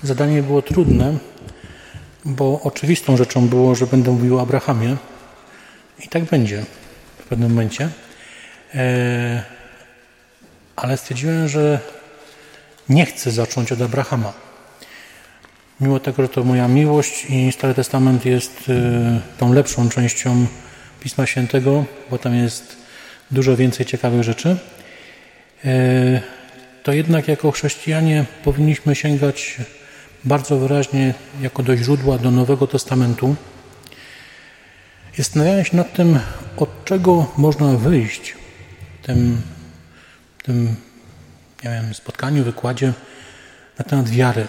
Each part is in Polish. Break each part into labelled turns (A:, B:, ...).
A: zadanie było trudne, bo oczywistą rzeczą było, że będę mówił o Abrahamie i tak będzie w pewnym momencie. Ale stwierdziłem, że nie chcę zacząć od Abrahama. Mimo tego, że to moja miłość i Stary Testament jest tą lepszą częścią Pisma Świętego, bo tam jest dużo więcej ciekawych rzeczy, to jednak jako chrześcijanie powinniśmy sięgać bardzo wyraźnie jako do źródła, do Nowego Testamentu. I zastanawiałem się nad tym, od czego można wyjść w tym spotkaniu, wykładzie na temat wiary.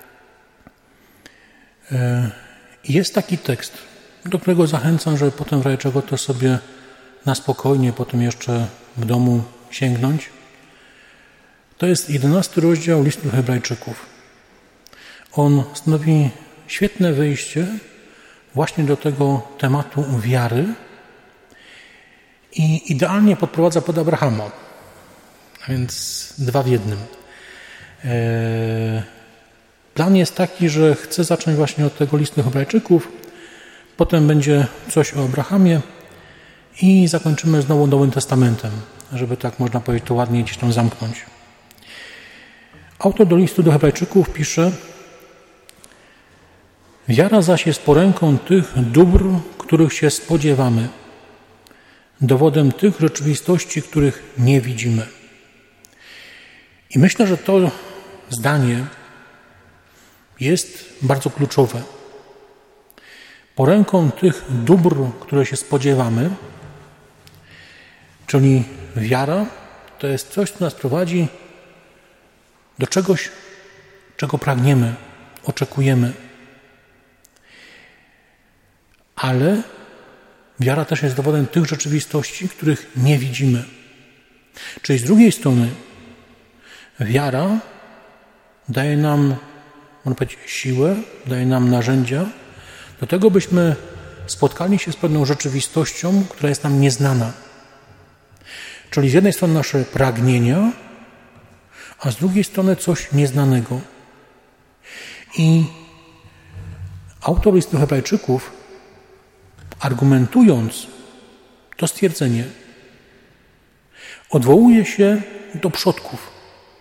A: Jest taki tekst, do którego zachęcam, żeby potem w razie czego to sobie na spokojnie potem jeszcze w domu sięgnąć. To jest 11 rozdział listu do Hebrajczyków. On stanowi świetne wyjście właśnie do tego tematu wiary i idealnie podprowadza pod Abrahama. A więc 2 w 1. Plan jest taki, że chcę zacząć właśnie od tego listu Hebrajczyków, potem będzie coś o Abrahamie i zakończymy znowu Nowym Testamentem, żeby tak można powiedzieć to ładnie gdzieś tam zamknąć. Autor do listu do Hebrajczyków pisze: wiara zaś jest poręką tych dóbr, których się spodziewamy, dowodem tych rzeczywistości, których nie widzimy. I myślę, że to zdanie jest bardzo kluczowe. Poręką tych dóbr, które się spodziewamy, czyli wiara, to jest coś, co nas prowadzi do czegoś, czego pragniemy, oczekujemy. Ale wiara też jest dowodem tych rzeczywistości, których nie widzimy. Czyli z drugiej strony wiara daje nam, można powiedzieć, siłę, daje nam narzędzia do tego, byśmy spotkali się z pewną rzeczywistością, która jest nam nieznana. Czyli z jednej strony nasze pragnienia, a z drugiej strony coś nieznanego. I autor listu Hebrajczyków, argumentując to stwierdzenie, odwołuje się do przodków.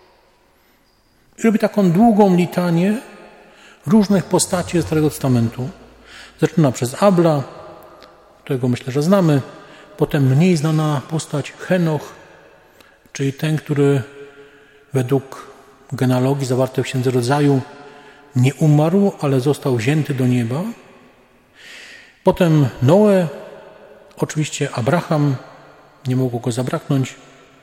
A: I robi taką długą litanię różnych postaci ze Starego Testamentu. Zaczyna przez Abla, którego myślę, że znamy, potem mniej znana postać Henoch, czyli ten, który według genealogii zawartej w Księdze Rodzaju nie umarł, ale został wzięty do nieba. Potem Noe, oczywiście Abraham, nie mogło go zabraknąć.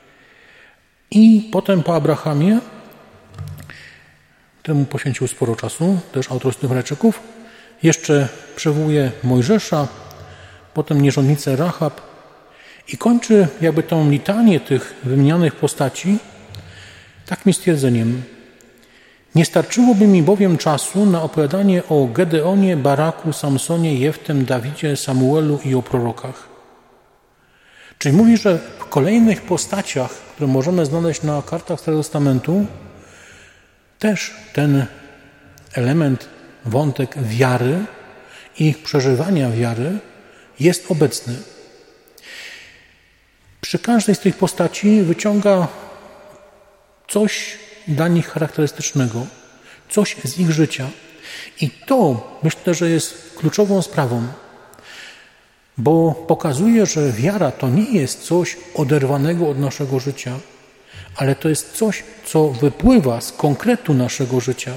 A: I potem po Abrahamie, któremu poświęcił sporo czasu, też autor Hebrajczyków, jeszcze przywołuje Mojżesza, potem nierządnicę Rahab i kończy jakby tą litanię tych wymienianych postaci takim stwierdzeniem: nie starczyłoby mi bowiem czasu na opowiadanie o Gedeonie, Baraku, Samsonie, Jeftem, Dawidzie, Samuelu i o prorokach. Czyli mówi, że w kolejnych postaciach, które możemy znaleźć na kartach Starego Testamentu, też ten element, wątek wiary i ich przeżywania wiary jest obecny. Przy każdej z tych postaci wyciąga coś dla nich charakterystycznego, coś z ich życia. I to myślę, że jest kluczową sprawą, bo pokazuje, że wiara to nie jest coś oderwanego od naszego życia, ale to jest coś, co wypływa z konkretu naszego życia.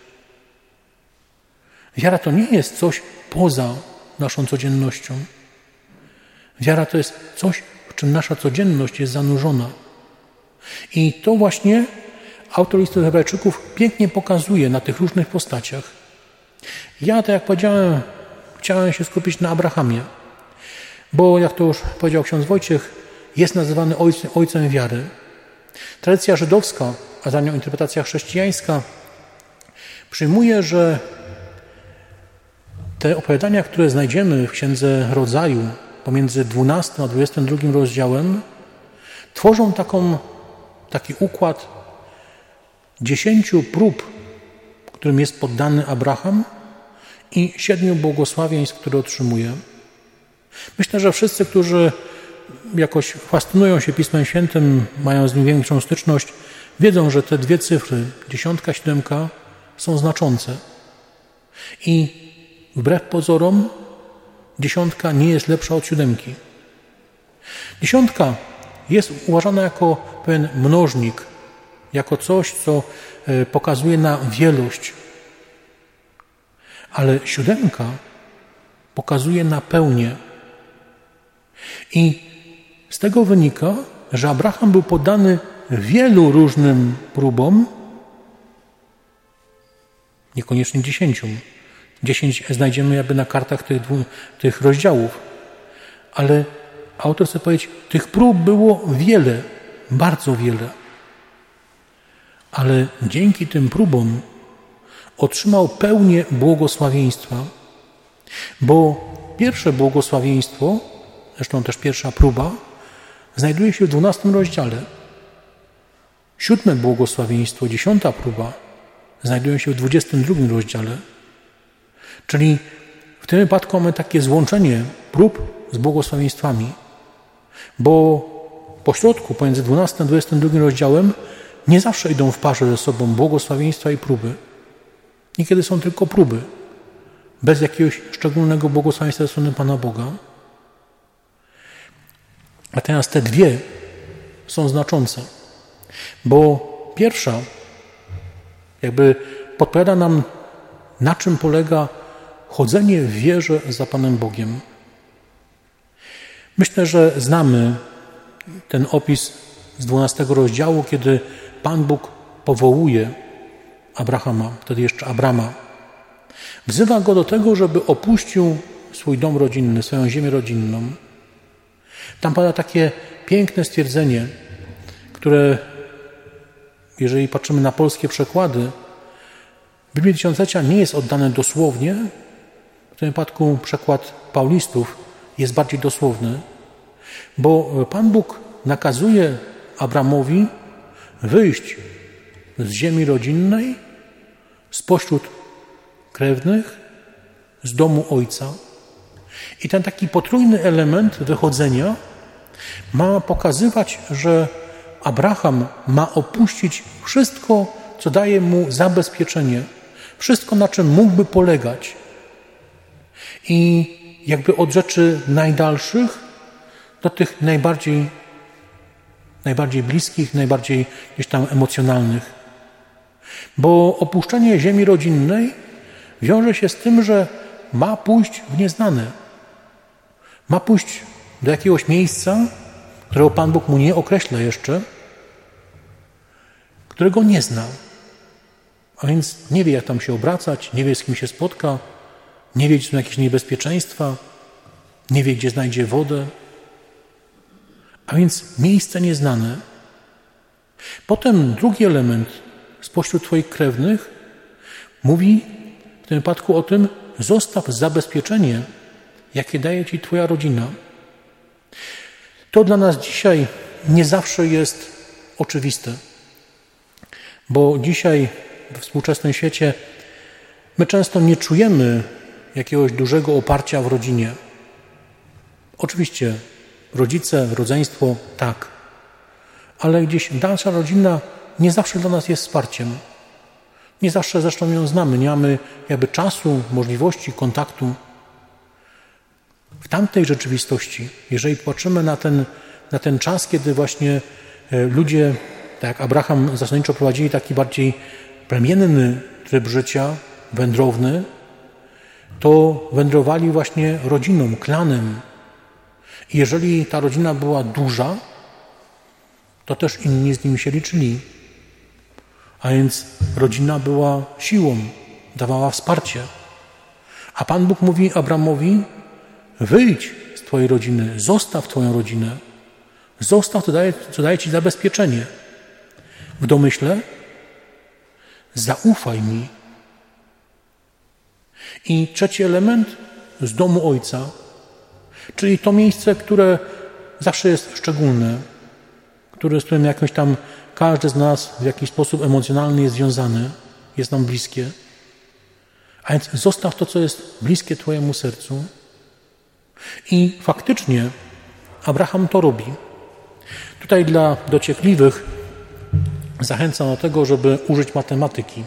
A: Wiara to nie jest coś poza naszą codziennością. Wiara to jest coś, w czym nasza codzienność jest zanurzona. I to właśnie autor listu Hebrajczyków pięknie pokazuje na tych różnych postaciach. Ja, tak jak powiedziałem, chciałem się skupić na Abrahamie, bo jak to już powiedział ksiądz Wojciech, jest nazywany ojcem wiary. Tradycja żydowska, a za nią interpretacja chrześcijańska, przyjmuje, że te opowiadania, które znajdziemy w Księdze Rodzaju pomiędzy 12 a 22 rozdziałem, tworzą taki układ 10 prób, którym jest poddany Abraham i 7 błogosławieństw, które otrzymuje. Myślę, że wszyscy, którzy jakoś fascynują się Pismem Świętym, mają z nim większą styczność, wiedzą, że te dwie cyfry, 10, 7, są znaczące. I wbrew pozorom 10 nie jest lepsza od 7. 10 jest uważana jako pewien mnożnik, jako coś, co pokazuje na wielość. Ale 7 pokazuje na pełnię. I z tego wynika, że Abraham był poddany wielu różnym próbom, niekoniecznie 10. 10 znajdziemy jakby na kartach tych rozdziałów. Ale autor chce powiedzieć, tych prób było wiele, bardzo wiele. Ale dzięki tym próbom otrzymał pełnię błogosławieństwa. Bo pierwsze błogosławieństwo, zresztą też pierwsza próba, znajduje się w 12 rozdziale. 7 błogosławieństwo, 10 próba, znajdują się w 22 rozdziale. Czyli w tym wypadku mamy takie złączenie prób z błogosławieństwami. Bo pośrodku, pomiędzy 12 a 22 rozdziałem, nie zawsze idą w parze ze sobą błogosławieństwa i próby. Niekiedy są tylko próby, bez jakiegoś szczególnego błogosławieństwa ze strony Pana Boga. Natomiast te dwie są znaczące, bo pierwsza jakby podpowiada nam, na czym polega chodzenie w wierze za Panem Bogiem. Myślę, że znamy ten opis z 12 rozdziału, kiedy Pan Bóg powołuje Abrahama, wtedy jeszcze Abrama. Wzywa go do tego, żeby opuścił swój dom rodzinny, swoją ziemię rodzinną. Tam pada takie piękne stwierdzenie, które, jeżeli patrzymy na polskie przekłady, w Biblii Tysiąclecia nie jest oddane dosłownie. W tym wypadku przekład Paulistów jest bardziej dosłowny, bo Pan Bóg nakazuje Abramowi wyjść z ziemi rodzinnej, spośród krewnych, z domu ojca. I ten taki potrójny element wychodzenia ma pokazywać, że Abraham ma opuścić wszystko, co daje mu zabezpieczenie, wszystko, na czym mógłby polegać. I jakby od rzeczy najdalszych do tych najbardziej bliskich, najbardziej gdzieś tam emocjonalnych. Bo opuszczenie ziemi rodzinnej wiąże się z tym, że ma pójść w nieznane. Ma pójść do jakiegoś miejsca, którego Pan Bóg mu nie określa jeszcze, którego nie zna. A więc nie wie, jak tam się obracać, nie wie, z kim się spotka, nie wie, gdzie są jakieś niebezpieczeństwa, nie wie, gdzie znajdzie wodę. A więc miejsce nieznane. Potem drugi element spośród Twoich krewnych mówi w tym wypadku o tym, zostaw zabezpieczenie, jakie daje Ci Twoja rodzina. To dla nas dzisiaj nie zawsze jest oczywiste, bo dzisiaj we współczesnym świecie my często nie czujemy jakiegoś dużego oparcia w rodzinie. Oczywiście rodzice, rodzeństwo, tak, ale gdzieś dalsza rodzina nie zawsze dla nas jest wsparciem. Nie zawsze zresztą ją znamy, nie mamy jakby czasu, możliwości, kontaktu. W tamtej rzeczywistości, jeżeli patrzymy na ten czas, kiedy właśnie ludzie, tak jak Abraham, zasadniczo prowadzili taki bardziej plemienny tryb życia, wędrowny, to wędrowali właśnie rodziną, klanem. I jeżeli ta rodzina była duża, to też inni z nimi się liczyli. A więc rodzina była siłą, dawała wsparcie. A Pan Bóg mówi Abramowi, wyjdź z Twojej rodziny, zostaw Twoją rodzinę, zostaw, co daje Ci zabezpieczenie. W domyśle zaufaj mi. I trzeci element, z domu Ojca, czyli to miejsce, które zawsze jest szczególne, z którym jakoś tam każdy z nas w jakiś sposób emocjonalny jest związany, jest nam bliskie. A więc zostaw to, co jest bliskie Twojemu sercu. I faktycznie Abraham to robi. Tutaj dla dociekliwych zachęcam do tego, żeby użyć matematyki.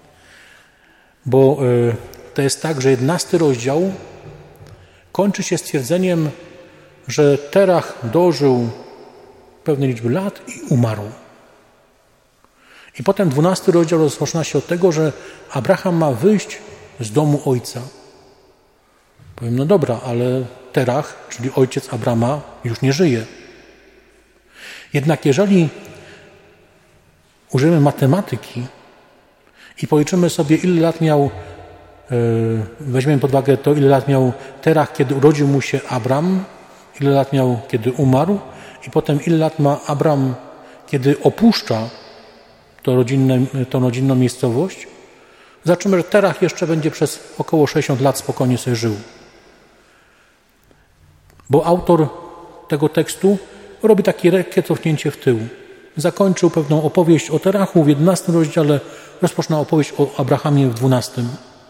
A: Bo to jest tak, że 11 rozdział kończy się stwierdzeniem, że Terach dożył pewnej liczby lat i umarł. I potem 12 rozdział rozpoczyna się od tego, że Abraham ma wyjść z domu ojca. Powiem, no dobra, ale Terach, czyli ojciec Abrama, już nie żyje. Jednak jeżeli użyjemy matematyki i policzymy sobie, ile lat miał, weźmiemy pod uwagę to, ile lat miał Terach, kiedy urodził mu się Abram, ile lat miał, kiedy umarł, i potem ile lat ma Abram, kiedy opuszcza tą rodzinną miejscowość, zobaczymy, że Terach jeszcze będzie przez około 60 lat spokojnie sobie żył. Bo autor tego tekstu robi takie lekkie cofnięcie w tył. Zakończył pewną opowieść o Terachu w 11 rozdziale, rozpoczyna opowieść o Abrahamie w 12.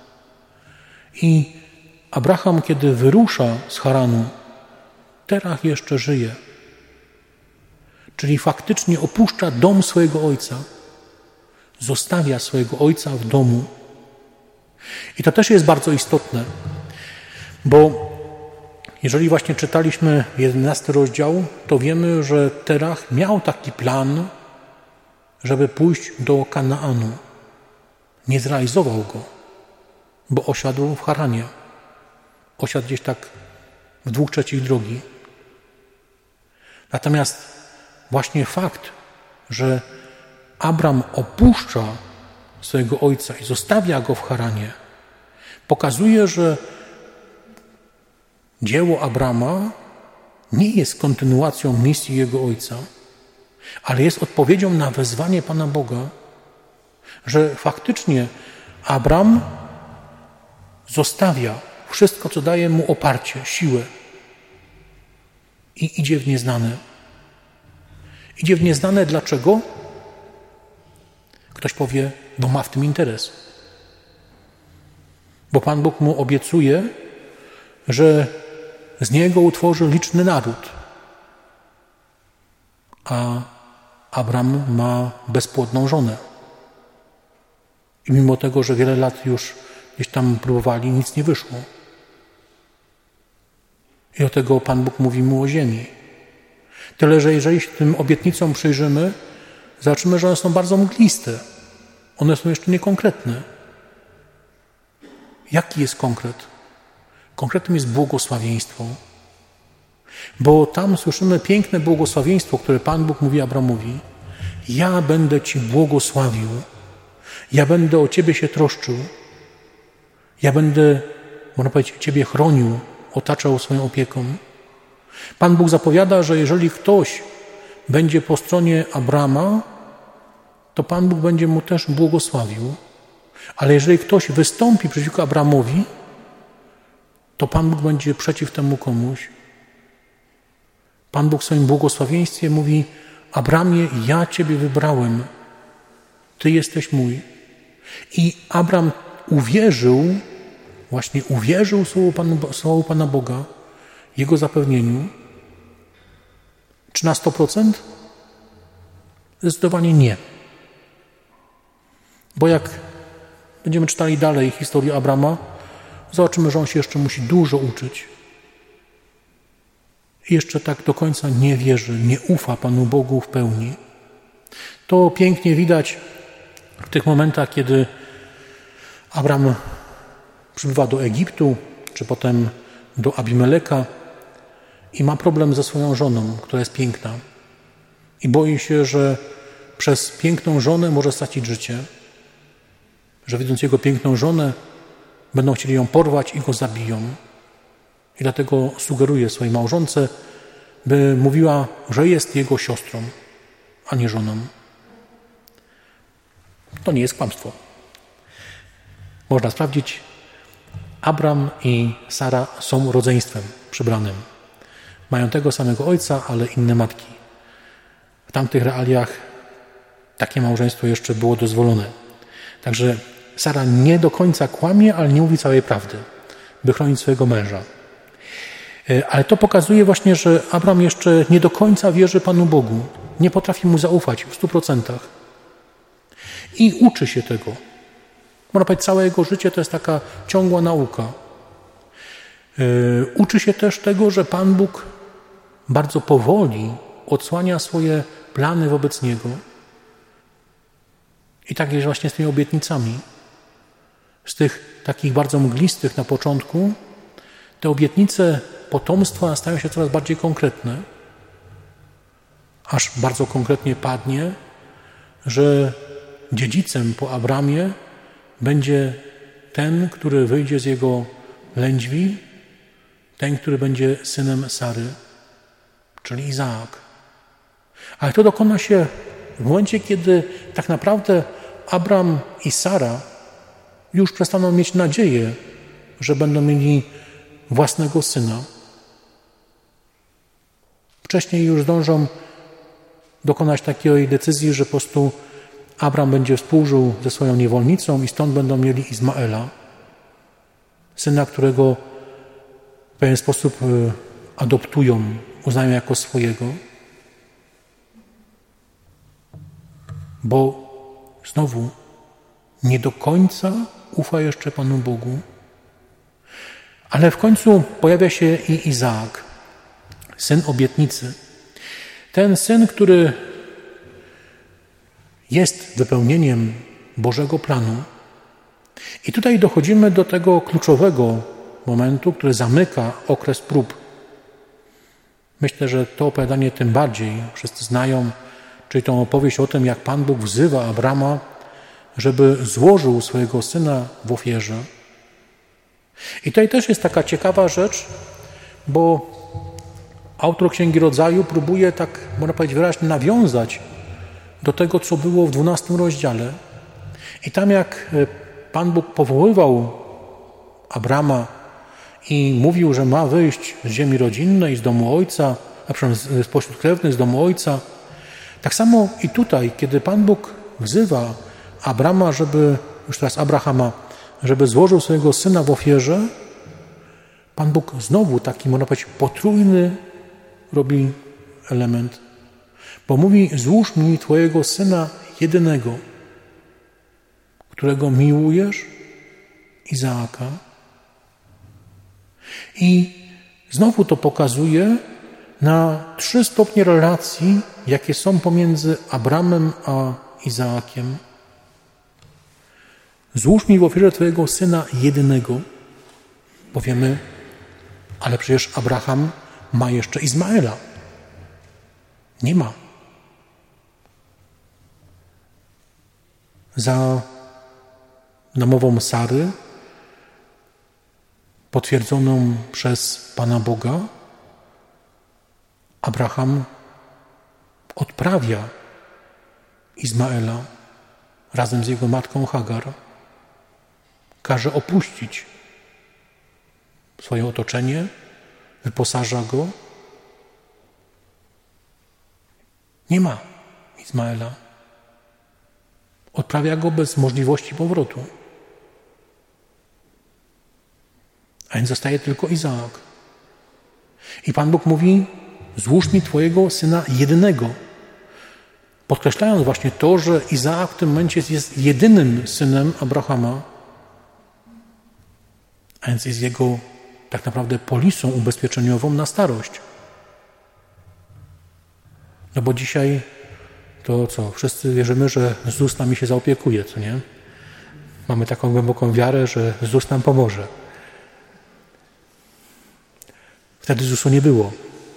A: I Abraham, kiedy wyrusza z Haranu, Terach jeszcze żyje. Czyli faktycznie opuszcza dom swojego ojca. Zostawia swojego ojca w domu. I to też jest bardzo istotne, bo jeżeli właśnie czytaliśmy 11 rozdział, to wiemy, że Terach miał taki plan, żeby pójść do Kanaanu. Nie zrealizował go, bo osiadł w Haranie. Osiadł gdzieś tak w 2/3 drogi. Natomiast właśnie fakt, że Abram opuszcza swojego ojca i zostawia go w Haranie, pokazuje, że dzieło Abrama nie jest kontynuacją misji jego ojca, ale jest odpowiedzią na wezwanie Pana Boga, że faktycznie Abram zostawia wszystko, co daje mu oparcie, siłę i idzie w nieznane. Idzie w nieznane dlaczego? Ktoś powie, bo ma w tym interes. Bo Pan Bóg mu obiecuje, że z niego utworzy liczny naród. A Abram ma bezpłodną żonę. I mimo tego, że wiele lat już gdzieś tam próbowali, nic nie wyszło. I do tego Pan Bóg mówi mu o ziemi. Tyle, że jeżeli się tym obietnicom przyjrzymy, zobaczymy, że one są bardzo mgliste. One są jeszcze niekonkretne. Jaki jest konkret? Konkretem jest błogosławieństwo. Bo tam słyszymy piękne błogosławieństwo, które Pan Bóg mówi Abramowi. Ja będę Ci błogosławił. Ja będę o Ciebie się troszczył. Ja będę, można powiedzieć, Ciebie chronił, otaczał swoją opieką. Pan Bóg zapowiada, że jeżeli ktoś będzie po stronie Abrama, to Pan Bóg będzie mu też błogosławił. Ale jeżeli ktoś wystąpi przeciwko Abramowi, to Pan Bóg będzie przeciw temu komuś. Pan Bóg w swoim błogosławieństwie mówi: Abramie, ja Ciebie wybrałem. Ty jesteś mój. I Abram uwierzył słowu Pana Boga, Jego zapewnieniu. Czy na 100%? Zdecydowanie nie. Bo jak będziemy czytali dalej historię Abrama, zobaczymy, że on się jeszcze musi dużo uczyć. I jeszcze tak do końca nie wierzy, nie ufa Panu Bogu w pełni. To pięknie widać w tych momentach, kiedy Abram przybywa do Egiptu, czy potem do Abimeleka i ma problem ze swoją żoną, która jest piękna. I boi się, że przez piękną żonę może stracić życie. Że widząc jego piękną żonę, będą chcieli ją porwać i go zabiją. I dlatego sugeruje swojej małżonce, by mówiła, że jest jego siostrą, a nie żoną. To nie jest kłamstwo. Można sprawdzić, Abram i Sara są rodzeństwem przybranym. Mają tego samego ojca, ale inne matki. W tamtych realiach takie małżeństwo jeszcze było dozwolone. Także Sara nie do końca kłamie, ale nie mówi całej prawdy, by chronić swojego męża. Ale to pokazuje właśnie, że Abram jeszcze nie do końca wierzy Panu Bogu. Nie potrafi Mu zaufać w 100%. I uczy się tego. Można powiedzieć, całe jego życie to jest taka ciągła nauka. Uczy się też tego, że Pan Bóg bardzo powoli odsłania swoje plany wobec niego. I tak jest właśnie z tymi obietnicami. Z tych takich bardzo mglistych na początku, te obietnice potomstwa stają się coraz bardziej konkretne. Aż bardzo konkretnie padnie, że dziedzicem po Abramie będzie ten, który wyjdzie z jego lędźwi, ten, który będzie synem Sary, czyli Izaak. Ale to dokona się w momencie, kiedy tak naprawdę Abram i Sara już przestaną mieć nadzieję, że będą mieli własnego syna. Wcześniej już zdążą dokonać takiej decyzji, że po prostu Abram będzie współżył ze swoją niewolnicą i stąd będą mieli Izmaela, syna, którego w pewien sposób adoptują, uznają jako swojego. Bo znowu nie do końca ufa jeszcze Panu Bogu. Ale w końcu pojawia się i Izaak, syn obietnicy. Ten syn, który jest wypełnieniem Bożego planu. I tutaj dochodzimy do tego kluczowego momentu, który zamyka okres prób. Myślę, że to opowiadanie tym bardziej wszyscy znają, czyli tą opowieść o tym, jak Pan Bóg wzywa Abrama, żeby złożył swojego syna w ofierze. I tutaj też jest taka ciekawa rzecz, bo autor Księgi Rodzaju próbuje tak, można powiedzieć, wyraźnie nawiązać do tego, co było w 12 rozdziale. I tam jak Pan Bóg powoływał Abrama i mówił, że ma wyjść z ziemi rodzinnej, z domu ojca, spośród krewnych, z domu ojca, tak samo i tutaj, kiedy Pan Bóg wzywa Abrama, Abrahama, żeby złożył swojego syna w ofierze, Pan Bóg znowu taki, można powiedzieć, potrójny robi element. Bo mówi, złóż mi Twojego syna jedynego, którego miłujesz, Izaaka. I znowu to pokazuje na 3 stopnie relacji, jakie są pomiędzy Abramem a Izaakiem. Złóż mi w ofierze Twojego syna jedynego. Powiemy, ale przecież Abraham ma jeszcze Izmaela. Nie ma. Za namową Sary, potwierdzoną przez Pana Boga, Abraham odprawia Izmaela razem z jego matką Hagar. Każe opuścić swoje otoczenie, wyposaża go. Nie ma Izmaela. Odprawia go bez możliwości powrotu. A więc zostaje tylko Izaak. I Pan Bóg mówi, złóż mi Twojego syna jedynego. Podkreślając właśnie to, że Izaak w tym momencie jest jedynym synem Abrahama, a więc jest jego tak naprawdę polisą ubezpieczeniową na starość. No bo dzisiaj to co? Wszyscy wierzymy, że ZUS nami się zaopiekuje, co nie? Mamy taką głęboką wiarę, że ZUS nam pomoże. Wtedy ZUS-u nie było.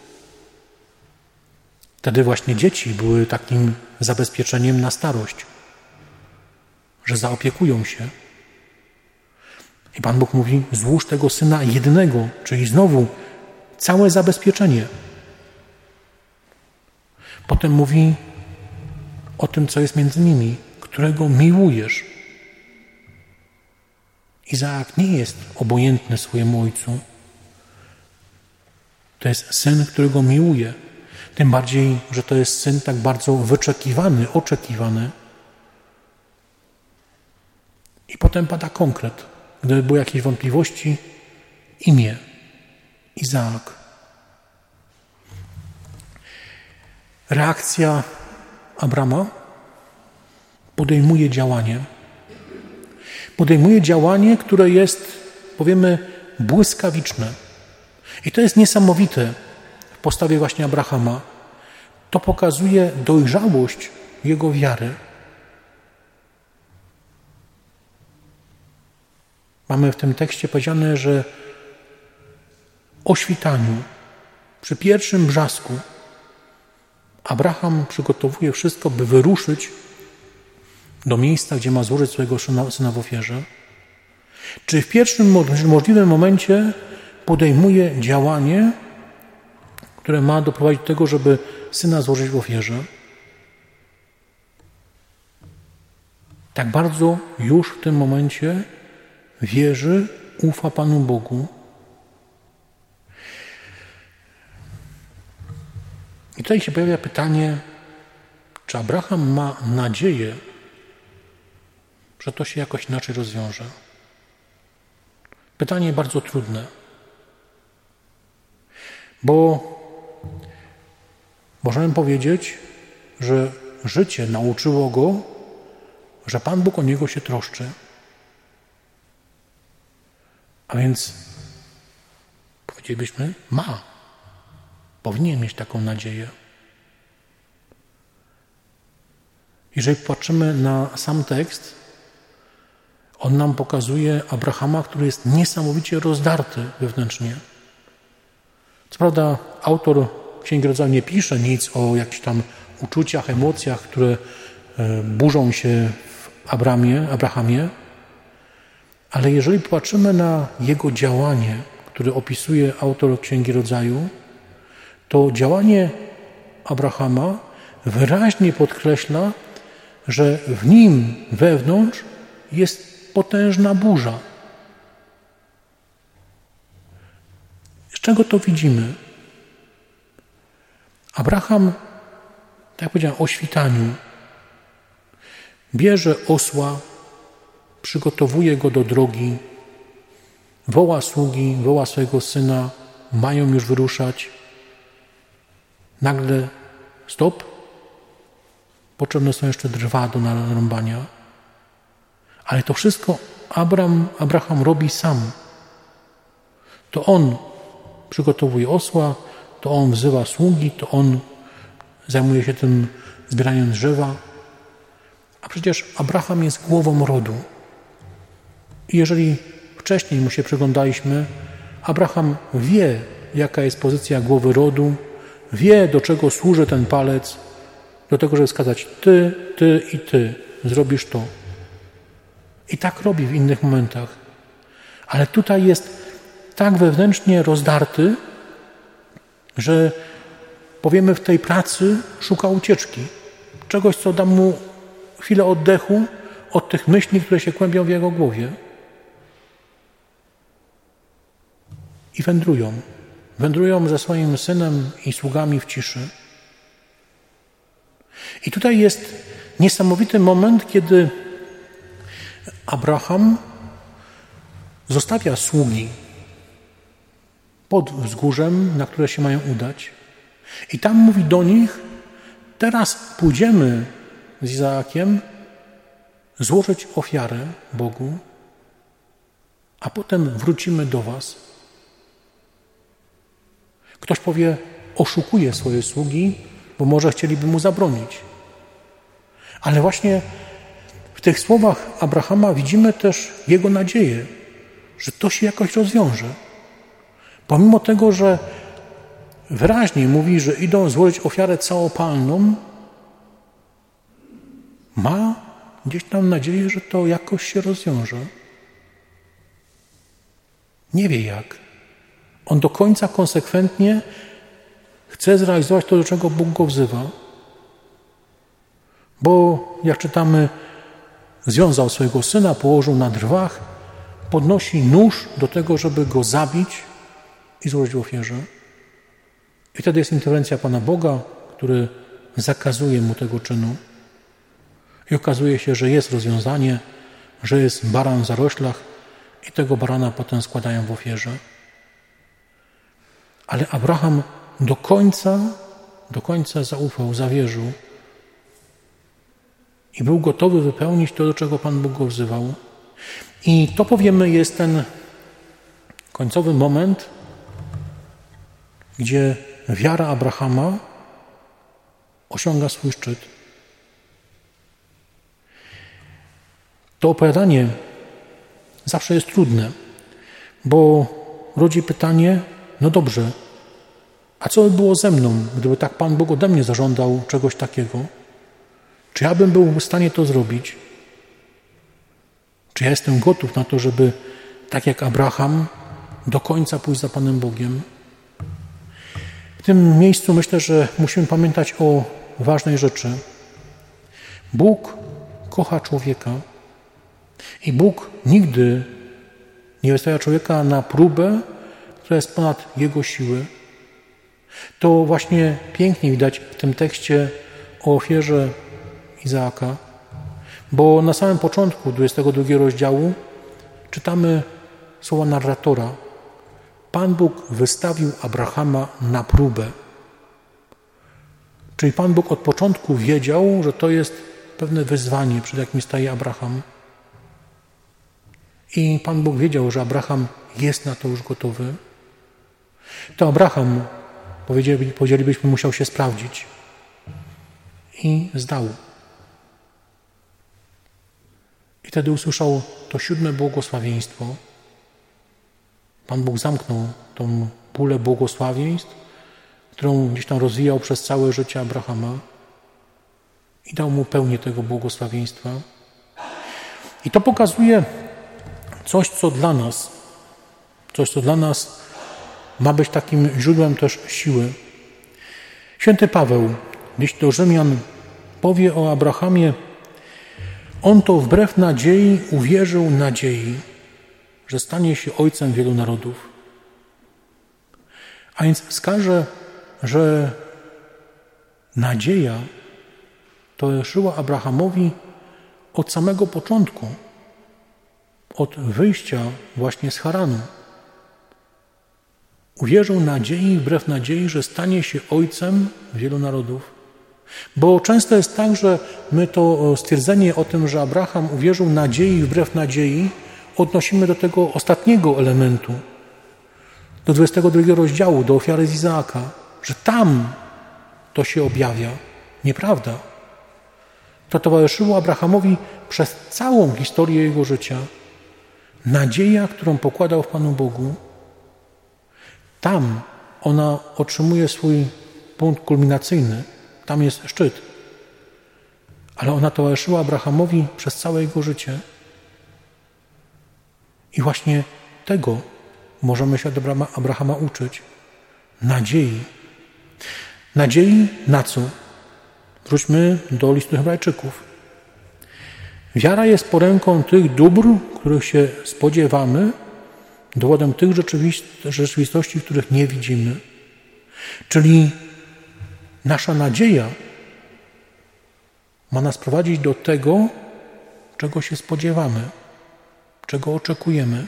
A: Wtedy właśnie dzieci były takim zabezpieczeniem na starość, że zaopiekują się. I Pan Bóg mówi, złóż tego syna jedynego, czyli znowu całe zabezpieczenie. Potem mówi o tym, co jest między nimi, którego miłujesz. Izaak nie jest obojętny swojemu ojcu. To jest syn, którego miłuje. Tym bardziej, że to jest syn tak bardzo wyczekiwany, oczekiwany. I potem potem pada konkret. Gdyby były jakieś wątpliwości, imię Izaak. Reakcja Abrama podejmuje działanie. Podejmuje działanie, które jest, powiemy, błyskawiczne. I to jest niesamowite w postawie właśnie Abrahama. To pokazuje dojrzałość jego wiary. Mamy w tym tekście powiedziane, że o świtaniu, przy pierwszym brzasku, Abraham przygotowuje wszystko, by wyruszyć do miejsca, gdzie ma złożyć swojego syna w ofierze. Czy w pierwszym możliwym momencie podejmuje działanie, które ma doprowadzić do tego, żeby syna złożyć w ofierze? Tak bardzo już w tym momencie wierzy, ufa Panu Bogu. I tutaj się pojawia pytanie, czy Abraham ma nadzieję, że to się jakoś inaczej rozwiąże? Pytanie bardzo trudne, bo możemy powiedzieć, że życie nauczyło go, że Pan Bóg o niego się troszczy. A więc powiedzielibyśmy, powinien mieć taką nadzieję. Jeżeli patrzymy na sam tekst, on nam pokazuje Abrahama, który jest niesamowicie rozdarty wewnętrznie. Co prawda autor Księgi Rodzaju nie pisze nic o jakichś tam uczuciach, emocjach, które burzą się w Abrahamie, ale jeżeli patrzymy na jego działanie, które opisuje autor Księgi Rodzaju, to działanie Abrahama wyraźnie podkreśla, że w nim wewnątrz jest potężna burza. Z czego to widzimy? Abraham, tak jak powiedziałem, o świtaniu bierze osła, przygotowuje go do drogi, woła sługi, woła swojego syna, mają już wyruszać. Nagle stop, potrzebne są jeszcze drwa do narąbania. Ale to wszystko Abraham robi sam. To on przygotowuje osła, to on wzywa sługi, to on zajmuje się tym zbieraniem drzewa. A przecież Abraham jest głową rodu. I jeżeli wcześniej mu się przyglądaliśmy, Abraham wie, jaka jest pozycja głowy rodu, wie, do czego służy ten palec, do tego, żeby wskazać ty i ty, zrobisz to. I tak robi w innych momentach. Ale tutaj jest tak wewnętrznie rozdarty, że powiemy, w tej pracy szuka ucieczki. Czegoś, co da mu chwilę oddechu od tych myśli, które się kłębią w jego głowie. I wędrują. Wędrują ze swoim synem i sługami w ciszy. I tutaj jest niesamowity moment, kiedy Abraham zostawia sługi pod wzgórzem, na które się mają udać. I tam mówi do nich, teraz pójdziemy z Izaakiem złożyć ofiarę Bogu, a potem wrócimy do was. Ktoś powie, oszukuje swoje sługi, bo może chcieliby mu zabronić. Ale właśnie w tych słowach Abrahama widzimy też jego nadzieję, że to się jakoś rozwiąże. Pomimo tego, że wyraźnie mówi, że idą złożyć ofiarę całopalną, ma gdzieś tam nadzieję, że to jakoś się rozwiąże. Nie wie jak. On do końca konsekwentnie chce zrealizować to, do czego Bóg go wzywa. Bo jak czytamy, związał swojego syna, położył na drwach, podnosi nóż do tego, żeby go zabić i złożyć w ofierze. I wtedy jest interwencja Pana Boga, który zakazuje mu tego czynu. I okazuje się, że jest rozwiązanie, że jest baran w zaroślach i tego barana potem składają w ofierze. Ale Abraham do końca zaufał, zawierzył i był gotowy wypełnić to, do czego Pan Bóg go wzywał. I to, powiemy, jest ten końcowy moment, gdzie wiara Abrahama osiąga swój szczyt. To opowiadanie zawsze jest trudne, bo rodzi pytanie, no dobrze, a co by było ze mną, gdyby tak Pan Bóg ode mnie zażądał czegoś takiego? Czy ja bym był w stanie to zrobić? Czy ja jestem gotów na to, żeby tak jak Abraham do końca pójść za Panem Bogiem? W tym miejscu myślę, że musimy pamiętać o ważnej rzeczy. Bóg kocha człowieka i Bóg nigdy nie wystawia człowieka na próbę, która jest ponad jego siły. To właśnie pięknie widać w tym tekście o ofierze Izaaka, bo na samym początku 22 rozdziału czytamy słowa narratora. Pan Bóg wystawił Abrahama na próbę. Czyli Pan Bóg od początku wiedział, że to jest pewne wyzwanie, przed jakim staje Abraham. I Pan Bóg wiedział, że Abraham jest na to już gotowy. To Abraham, powiedzielibyśmy, musiał się sprawdzić. I zdał. I wtedy usłyszał to 7. błogosławieństwo. Pan Bóg zamknął tą pulę błogosławieństw, którą gdzieś tam rozwijał przez całe życie Abrahama i dał mu pełnię tego błogosławieństwa. I to pokazuje coś, co dla nas ma być takim źródłem też siły. Święty Paweł, gdzieś do Rzymian, powie o Abrahamie: on to wbrew nadziei uwierzył nadziei, że stanie się ojcem wielu narodów. A więc wskaże, że nadzieja towarzyszyła Abrahamowi od samego początku, od wyjścia właśnie z Haranu. Uwierzył nadziei, wbrew nadziei, że stanie się ojcem wielu narodów. Bo często jest tak, że my to stwierdzenie o tym, że Abraham uwierzył nadziei, wbrew nadziei, odnosimy do tego ostatniego elementu, do 22 rozdziału, do ofiary z Izaaka, że tam to się objawia. Nieprawda. To towarzyszyło Abrahamowi przez całą historię jego życia. Nadzieja, którą pokładał w Panu Bogu, tam ona otrzymuje swój punkt kulminacyjny. Tam jest szczyt. Ale ona towarzyszyła Abrahamowi przez całe jego życie. I właśnie tego możemy się od Abrahama uczyć. Nadziei. Nadziei na co? Wróćmy do listu Hebrajczyków. Wiara jest poręką tych dóbr, których się spodziewamy, dowodem tych rzeczywistości, których nie widzimy. Czyli nasza nadzieja ma nas prowadzić do tego, czego się spodziewamy, czego oczekujemy.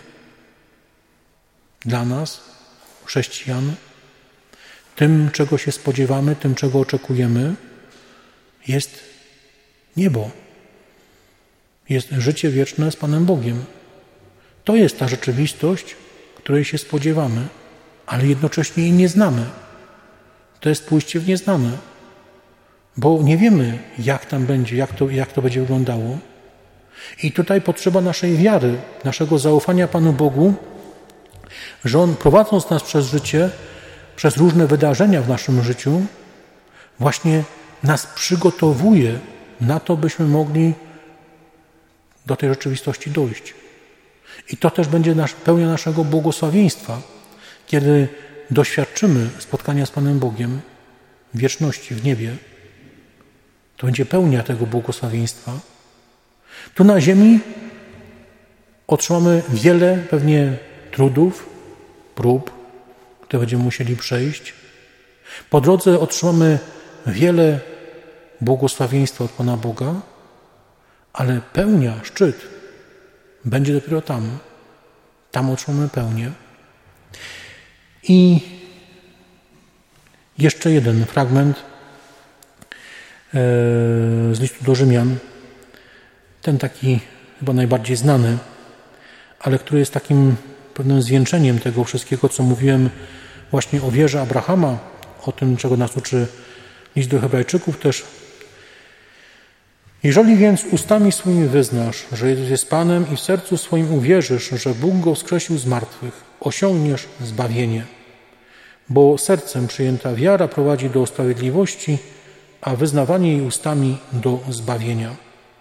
A: Dla nas, chrześcijan, tym, czego się spodziewamy, tym, czego oczekujemy, jest niebo. Jest życie wieczne z Panem Bogiem. To jest ta rzeczywistość, której się spodziewamy, ale jednocześnie jej nie znamy. To jest pójście w nieznane, bo nie wiemy, jak tam będzie, jak to będzie wyglądało. I tutaj potrzeba naszej wiary, naszego zaufania Panu Bogu, że On, prowadząc nas przez życie, przez różne wydarzenia w naszym życiu, właśnie nas przygotowuje na to, byśmy mogli do tej rzeczywistości dojść. I to też będzie pełnia naszego błogosławieństwa, kiedy doświadczymy spotkania z Panem Bogiem w wieczności, w niebie. To będzie pełnia tego błogosławieństwa. Tu na ziemi otrzymamy wiele pewnie trudów, prób, które będziemy musieli przejść. Po drodze otrzymamy wiele błogosławieństwa od Pana Boga, ale pełnia, szczyt będzie dopiero tam. Tam otrzymamy pełnię. I jeszcze jeden fragment z listu do Rzymian, ten taki chyba najbardziej znany, ale który jest takim pewnym zwieńczeniem tego wszystkiego, co mówiłem właśnie o wierze Abrahama, o tym, czego nas uczy list do Hebrajczyków też. Jeżeli więc ustami swoimi wyznasz, że Jezus jest Panem i w sercu swoim uwierzysz, że Bóg Go wskrzesił z martwych, osiągniesz zbawienie. Bo sercem przyjęta wiara prowadzi do sprawiedliwości, a wyznawanie jej ustami do zbawienia.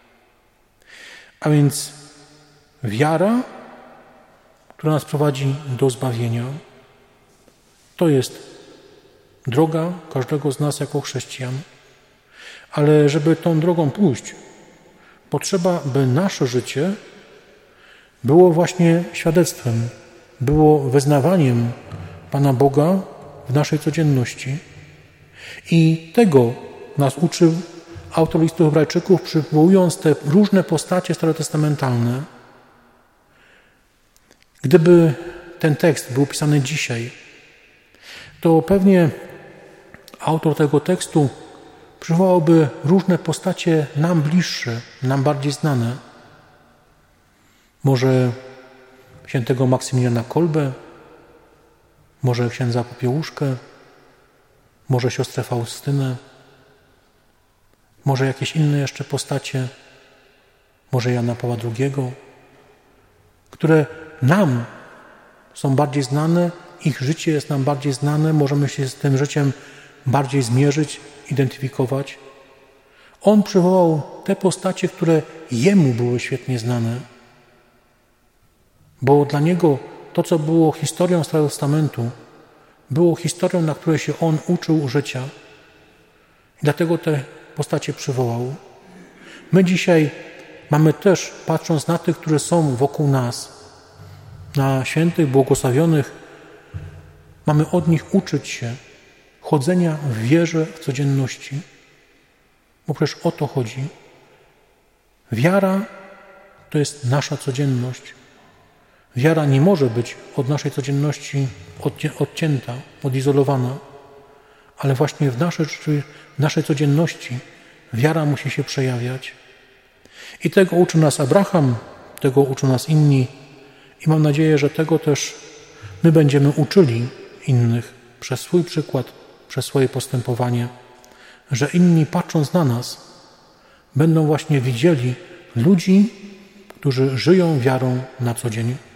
A: A więc wiara, która nas prowadzi do zbawienia, to jest droga każdego z nas jako chrześcijan. Ale żeby tą drogą pójść, potrzeba, by nasze życie było właśnie świadectwem, było wyznawaniem Pana Boga w naszej codzienności. I tego nas uczył autor listu Hebrajczyków, przywołując te różne postacie starotestamentalne. Gdyby ten tekst był pisany dzisiaj, to pewnie autor tego tekstu przywołałby różne postacie nam bliższe, nam bardziej znane. Może świętego Maksymiliana Kolbę, może księdza Popiełuszkę, może siostrę Faustynę, może jakieś inne jeszcze postacie, może Jana Pawła II, które nam są bardziej znane, ich życie jest nam bardziej znane, możemy się z tym życiem bardziej zmierzyć, identyfikować. On przywołał te postacie, które jemu były świetnie znane, bo dla niego to, co było historią Starego Testamentu, było historią, na której się on uczył życia. I dlatego te postacie przywołał. My dzisiaj mamy też, patrząc na tych, którzy są wokół nas, na świętych, błogosławionych, mamy od nich uczyć się chodzenia w wierze w codzienności. Bo przecież o to chodzi. Wiara to jest nasza codzienność. Wiara nie może być od naszej codzienności odcięta, odizolowana, ale właśnie w naszej codzienności wiara musi się przejawiać. I tego uczy nas Abraham, tego uczą nas inni i mam nadzieję, że tego też my będziemy uczyli innych przez swój przykład, przez swoje postępowanie, że inni, patrząc na nas, będą właśnie widzieli ludzi, którzy żyją wiarą na co dzień.